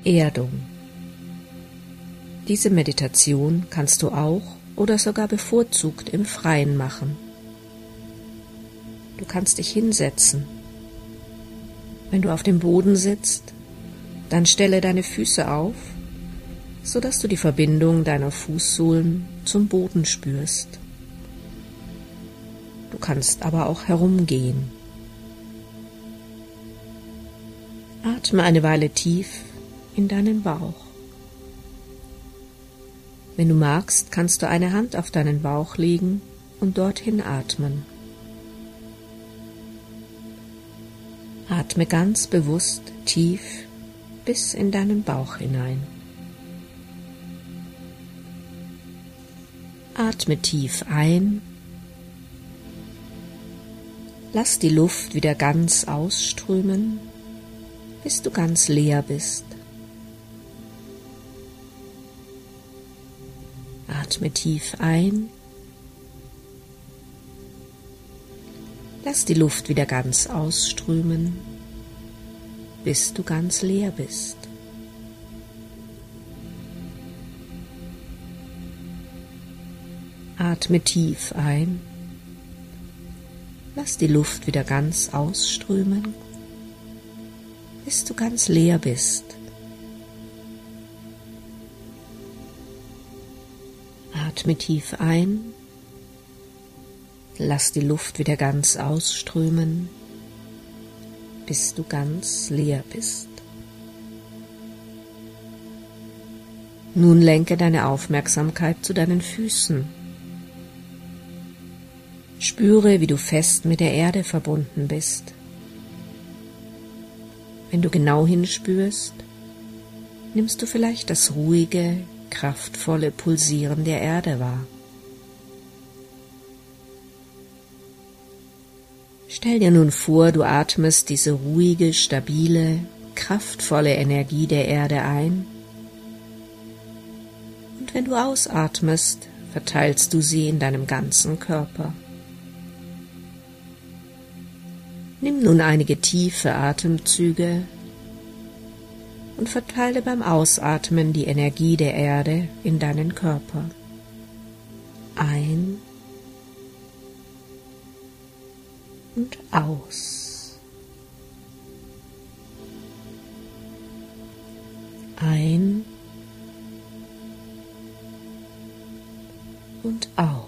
Erdung. Diese Meditation kannst du auch oder sogar bevorzugt im Freien machen. Du kannst dich hinsetzen. Wenn du auf dem Boden sitzt, dann stelle deine Füße auf, sodass du die Verbindung deiner Fußsohlen zum Boden spürst. Du kannst aber auch herumgehen. Atme eine Weile tief in deinen Bauch. Wenn du magst, kannst du eine Hand auf deinen Bauch legen und dorthin atmen. Atme ganz bewusst tief bis in deinen Bauch hinein. Atme tief ein. Lass die Luft wieder ganz ausströmen, bis du ganz leer bist. Atme tief ein. Lass die Luft wieder ganz ausströmen, bis du ganz leer bist. Atme tief ein. Lass die Luft wieder ganz ausströmen, bis du ganz leer bist. Atme tief ein. Lass die Luft wieder ganz ausströmen, bis du ganz leer bist. Nun lenke deine Aufmerksamkeit zu deinen Füßen. Spüre, wie du fest mit der Erde verbunden bist. Wenn du genau hinspürst, nimmst du vielleicht das ruhige, kraftvolle Pulsieren der Erde wahr. Stell dir nun vor, du atmest diese ruhige, stabile, kraftvolle Energie der Erde ein und wenn du ausatmest, verteilst du sie in deinem ganzen Körper. Nimm nun einige tiefe Atemzüge und verteile beim Ausatmen die Energie der Erde in deinen Körper. Ein und aus. Ein und aus.